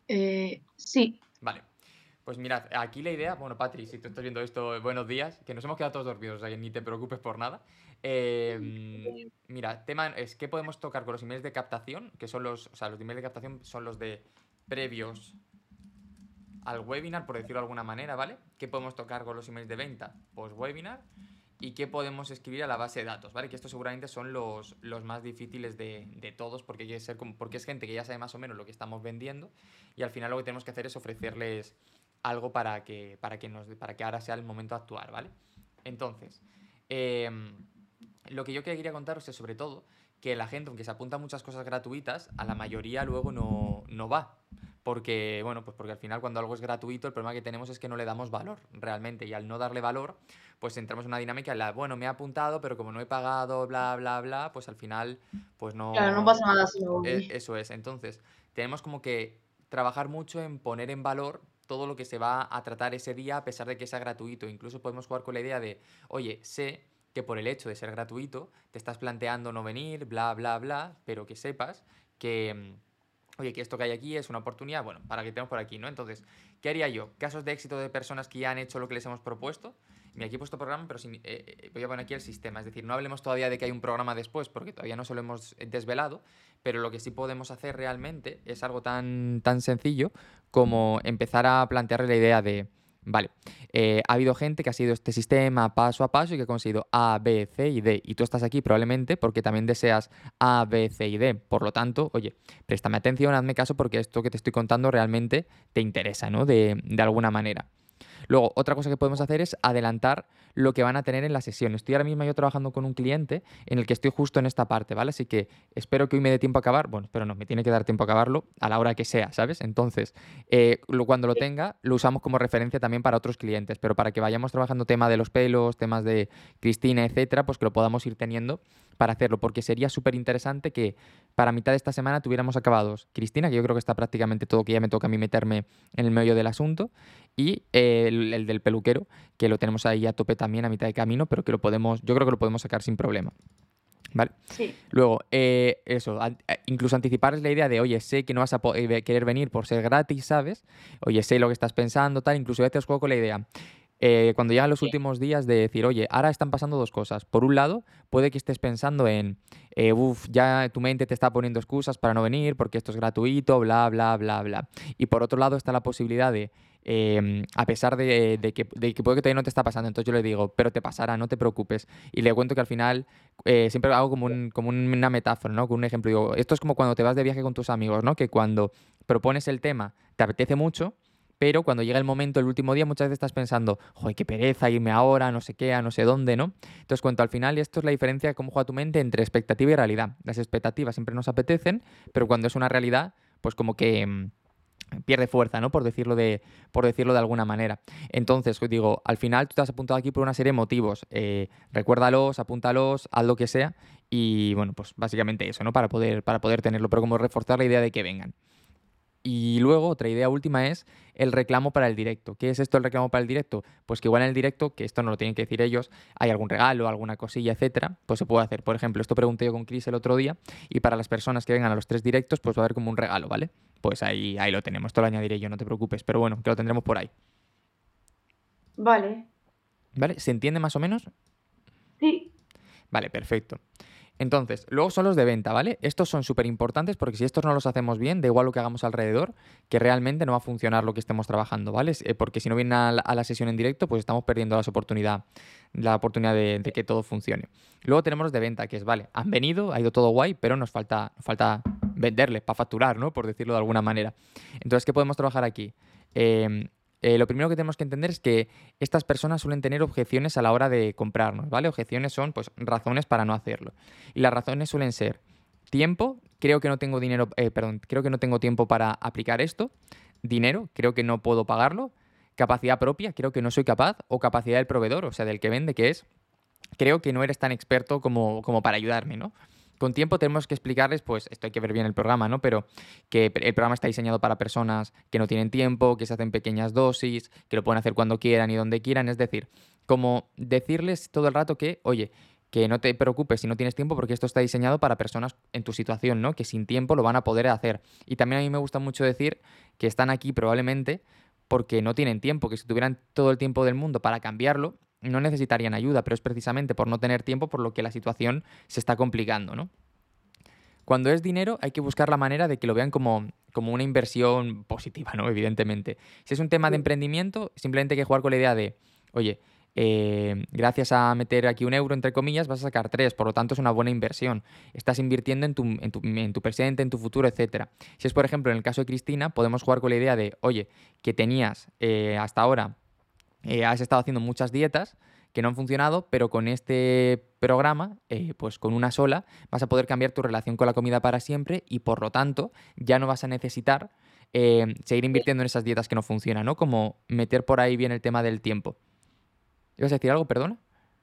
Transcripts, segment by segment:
Sí, Vale. Pues mirad, aquí la idea, bueno, Patri, si tú estás viendo esto, buenos días, que nos hemos quedado todos dormidos, o sea que ni te preocupes por nada. Mira, tema es qué podemos tocar con los emails de captación, que son los, o sea, los emails de captación son los de previos al webinar, por decirlo de alguna manera, ¿vale? ¿Qué podemos tocar con los emails de venta post-webinar? ¿Y qué podemos escribir a la base de datos? ¿Vale? Que estos seguramente son los más difíciles de todos porque, hay que ser como, porque es gente que ya sabe más o menos lo que estamos vendiendo y al final lo que tenemos que hacer es ofrecerles algo para que ahora sea el momento de actuar, ¿vale? Entonces, eh, lo que yo quería contaros es sobre todo que la gente, aunque se apunta a muchas cosas gratuitas, a la mayoría luego no va. Porque, bueno, pues porque al final cuando algo es gratuito, el problema que tenemos es que no le damos valor realmente. Y al no darle valor, pues entramos en una dinámica en la, bueno, me he apuntado, pero como no he pagado, bla, bla, bla, pues al final, pues claro, no no... pasa nada si no voy. Eso es. Entonces, tenemos como que trabajar mucho en poner en valor todo lo que se va a tratar ese día a pesar de que sea gratuito. Incluso podemos jugar con la idea de, oye, sé que por el hecho de ser gratuito te estás planteando no venir, bla, bla, bla, pero que sepas que, oye, que esto que hay aquí es una oportunidad, bueno, para que estemos por aquí, ¿no? Entonces, ¿qué haría yo? Casos de éxito de personas que ya han hecho lo que les hemos propuesto. Mira, aquí he puesto programa, pero voy a poner aquí el sistema. Es decir, no hablemos todavía de que hay un programa después, porque todavía no se lo hemos desvelado, pero lo que sí podemos hacer realmente es algo tan sencillo como empezar a plantearle la idea de, vale, ha habido gente que ha seguido este sistema paso a paso y que ha conseguido A, B, C y D. Y tú estás aquí probablemente porque también deseas A, B, C y D. Por lo tanto, oye, préstame atención, hazme caso porque esto que te estoy contando realmente te interesa, ¿no? De alguna manera. Luego, otra cosa que podemos hacer es adelantar lo que van a tener en la sesión. Estoy ahora mismo yo trabajando con un cliente en el que estoy justo en esta parte, ¿vale? Así que espero que hoy me dé tiempo a acabar. Bueno, espero no, me tiene que dar tiempo a acabarlo a la hora que sea, ¿sabes? Entonces, cuando lo tenga, lo usamos como referencia también para otros clientes, pero para que vayamos trabajando tema de los pelos, temas de Cristina, etcétera, pues que lo podamos ir teniendo para hacerlo, porque sería súper interesante que para mitad de esta semana tuviéramos acabados Cristina, que yo creo que está prácticamente todo, que ya me toca a mí meterme en el meollo del asunto, y el del peluquero, que lo tenemos ahí a tope también a mitad de camino, pero que lo podemos, yo creo que lo podemos sacar sin problema. ¿Vale? Sí, Luego, eso, incluso anticiparles la idea de, oye, sé que no vas a querer venir por ser gratis, ¿sabes? Oye, sé lo que estás pensando, tal. Incluso a veces juego con la idea. Cuando llegan los últimos días de decir, oye, ahora están pasando dos cosas. Por un lado, puede que estés pensando en, uff, ya tu mente te está poniendo excusas para no venir porque esto es gratuito, bla, bla, bla, bla. Y por otro lado está la posibilidad de, a pesar de que puede que todavía no te está pasando, entonces yo le digo, pero te pasará, no te preocupes. Y le cuento que al final siempre hago una metáfora, ¿no? Con un ejemplo. Digo, esto es como cuando te vas de viaje con tus amigos, ¿no? Que cuando propones el tema te apetece mucho, pero cuando llega el momento, el último día, muchas veces estás pensando, joder, qué pereza irme ahora, no sé qué, a no sé dónde, ¿no? Entonces, cuento al final, y esto es la diferencia de cómo juega tu mente entre expectativa y realidad. Las expectativas siempre nos apetecen, pero cuando es una realidad, pues como que pierde fuerza, ¿no? Por decirlo de alguna manera. Entonces, pues digo, al final tú te has apuntado aquí por una serie de motivos. Recuérdalos, apúntalos, haz lo que sea. Y bueno, pues básicamente eso, ¿no? Para poder tenerlo, pero como reforzar la idea de que vengan. Y luego, otra idea última es el reclamo para el directo. ¿Qué es esto el reclamo para el directo? Pues que igual en el directo, que esto no lo tienen que decir ellos, hay algún regalo, alguna cosilla, etcétera, pues se puede hacer. Por ejemplo, esto pregunté yo con Chris el otro día, y para las personas que vengan a los 3 directos, pues va a haber como un regalo, ¿vale? Pues ahí lo tenemos, esto lo añadiré yo, no te preocupes, pero bueno, que lo tendremos por ahí. vale. ¿Vale? ¿Se entiende más o menos? Sí, Vale, perfecto. Entonces, luego son los de venta, ¿vale? Estos son súper importantes porque si estos no los hacemos bien, da igual lo que hagamos alrededor, que realmente no va a funcionar lo que estemos trabajando, ¿vale? Porque si no vienen a la sesión en directo, pues estamos perdiendo la oportunidad de que todo funcione. Luego tenemos los de venta, que es, vale, han venido, ha ido todo guay, pero nos falta venderles para facturar, ¿no? Por decirlo de alguna manera. Entonces, ¿qué podemos trabajar aquí? Eh, lo primero que tenemos que entender es que estas personas suelen tener objeciones a la hora de comprarnos, ¿vale? Objeciones son, pues, razones para no hacerlo. Y las razones suelen ser tiempo, creo que no tengo dinero, perdón, creo que no tengo tiempo para aplicar esto. Dinero, creo que no puedo pagarlo. Capacidad propia, creo que no soy capaz. O capacidad del proveedor, o sea, del que vende, que es, creo que no eres tan experto como para ayudarme, ¿no? Con tiempo tenemos que explicarles, pues esto hay que ver bien el programa, ¿no? Pero que el programa está diseñado para personas que no tienen tiempo, que se hacen pequeñas dosis, que lo pueden hacer cuando quieran y donde quieran. Es decir, como decirles todo el rato que, oye, que no te preocupes si no tienes tiempo, porque esto está diseñado para personas en tu situación, ¿no? Que sin tiempo lo van a poder hacer. Y también a mí me gusta mucho decir que están aquí probablemente porque no tienen tiempo, que si tuvieran todo el tiempo del mundo para cambiarlo, no necesitarían ayuda, pero es precisamente por no tener tiempo por lo que la situación se está complicando, ¿no? Cuando es dinero hay que buscar la manera de que lo vean como una inversión positiva, ¿no? Evidentemente. Si es un tema de sí, emprendimiento, simplemente hay que jugar con la idea de, oye, gracias a meter aquí 1 euro, entre comillas, vas a sacar 3, por lo tanto es una buena inversión. Estás invirtiendo en tu presente, en tu futuro, etcétera. Si es, por ejemplo, en el caso de Cristina, podemos jugar con la idea de, oye, que tenías hasta ahora has estado haciendo muchas dietas que no han funcionado, pero con este programa, pues con una sola, vas a poder cambiar tu relación con la comida para siempre y por lo tanto ya no vas a necesitar seguir sí. invirtiendo en esas dietas que no funcionan, ¿no? Como meter por ahí bien el tema del tiempo. ¿Ibas a decir algo, perdona?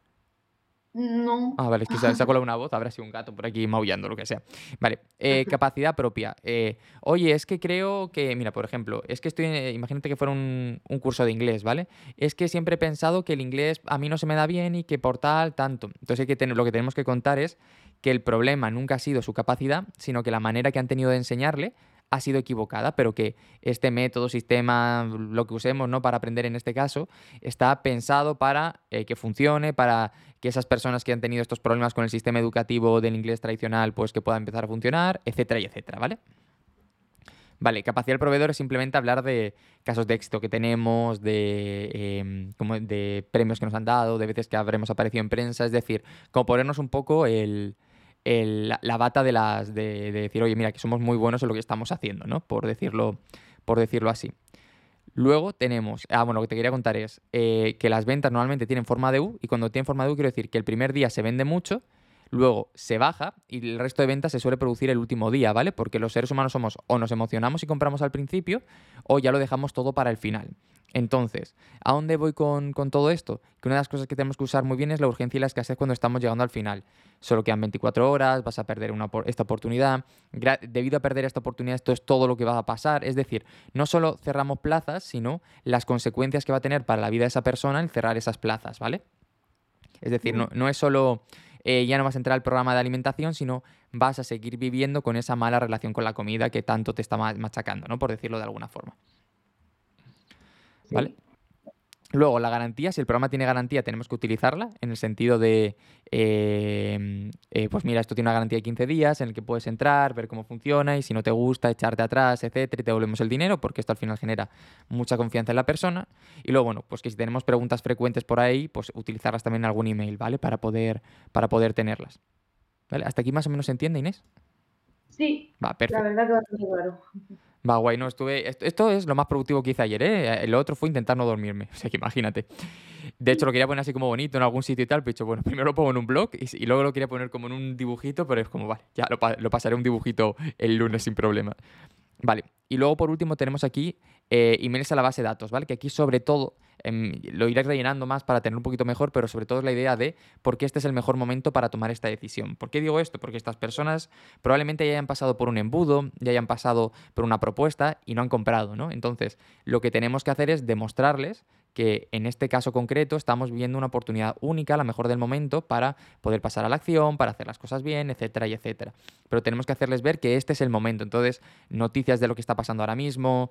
No. Ah, vale, es que se ha colado una voz, habrá sido un gato por aquí maullando, lo que sea. Vale, capacidad propia. Oye, es que creo que, mira, por ejemplo, es que estoy, imagínate que fuera un curso de inglés, ¿vale? Es que siempre he pensado que el inglés a mí no se me da bien y que por tal, tanto. Entonces lo que tenemos que contar es que el problema nunca ha sido su capacidad, sino que la manera que han tenido de enseñarle ha sido equivocada, pero que este método, sistema, lo que usemos, ¿no? Para aprender en este caso, está pensado para que funcione, para que esas personas que han tenido estos problemas con el sistema educativo del inglés tradicional, pues que pueda empezar a funcionar, etcétera y etcétera, ¿vale? Vale, capacidad del proveedor es simplemente hablar de casos de éxito que tenemos, como de premios que nos han dado, de veces que habremos aparecido en prensa, es decir, como ponernos un poco la bata de decir, oye, mira, que somos muy buenos en lo que estamos haciendo, ¿no? Por decirlo así. Luego tenemos, bueno, lo que te quería contar es que las ventas normalmente tienen forma de U y cuando tienen forma de U quiero decir que el primer día se vende mucho, luego se baja y el resto de ventas se suele producir el último día, ¿vale? Porque los seres humanos somos o nos emocionamos y compramos al principio o ya lo dejamos todo para el final. Entonces, ¿a dónde voy con todo esto? Que una de las cosas que tenemos que usar muy bien es la urgencia y la escasez cuando estamos llegando al final. Solo quedan 24 horas, vas a perder esta oportunidad. Debido a perder esta oportunidad, esto es todo lo que va a pasar. Es decir, no solo cerramos plazas, sino las consecuencias que va a tener para la vida de esa persona el cerrar esas plazas, ¿vale? Es decir, Mm, no es solo ya no vas a entrar al programa de alimentación, sino vas a seguir viviendo con esa mala relación con la comida que tanto te está machacando, ¿no? Por decirlo de alguna forma, ¿vale? sí, Luego, la garantía, si el programa tiene garantía, tenemos que utilizarla en el sentido de, pues mira, esto tiene una garantía de 15 días en el que puedes entrar, ver cómo funciona y si no te gusta, echarte atrás, etcétera, y te devolvemos el dinero, porque esto al final genera mucha confianza en la persona. Y luego, bueno, pues que si tenemos preguntas frecuentes por ahí, pues utilizarlas también en algún email, ¿vale? Para poder tenerlas. ¿Vale? ¿Hasta aquí más o menos se entiende, Inés? sí, Va, la perfecto. verdad que bastante claro. Va, guay, no, esto es lo más productivo que hice ayer, ¿eh? Lo otro fue intentar no dormirme, o sea que imagínate. De hecho, lo quería poner así como bonito en algún sitio y tal, pero he dicho, bueno, primero lo pongo en un blog y luego lo quería poner como en un dibujito, pero es como, vale, ya lo pasaré un dibujito el lunes sin problema. Vale, y luego por último tenemos aquí emails a la base de datos, ¿vale? Que aquí sobre todo lo iré rellenando más para tener un poquito mejor, pero sobre todo es la idea de por qué este es el mejor momento para tomar esta decisión. ¿Por qué digo esto? Porque estas personas probablemente ya hayan pasado por un embudo, ya hayan pasado por una propuesta y no han comprado, ¿no? Entonces, lo que tenemos que hacer es demostrarles que en este caso concreto estamos viviendo una oportunidad única, la mejor del momento, para poder pasar a la acción, para hacer las cosas bien, etcétera y etcétera. Pero tenemos que hacerles ver que este es el momento. Entonces, noticias de lo que está pasando ahora mismo,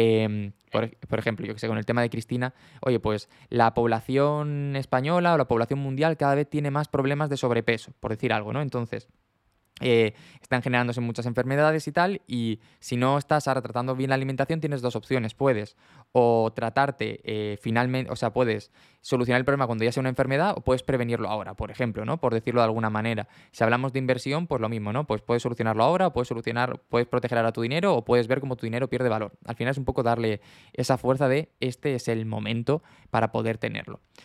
por ejemplo, yo que sé, con el tema de Cristina, oye, pues la población española o la población mundial cada vez tiene más problemas de sobrepeso, por decir algo, ¿no? Entonces, están generándose muchas enfermedades y tal, y si no estás ahora tratando bien la alimentación, tienes dos opciones. Puedes o tratarte finalmente, o sea, puedes solucionar el problema cuando ya sea una enfermedad o puedes prevenirlo ahora, por ejemplo, ¿no? Por decirlo de alguna manera. Si hablamos de inversión, pues lo mismo, ¿no? Pues puedes solucionarlo ahora, o puedes proteger ahora tu dinero o puedes ver cómo tu dinero pierde valor. Al final es un poco darle esa fuerza de este es el momento para poder tenerlo.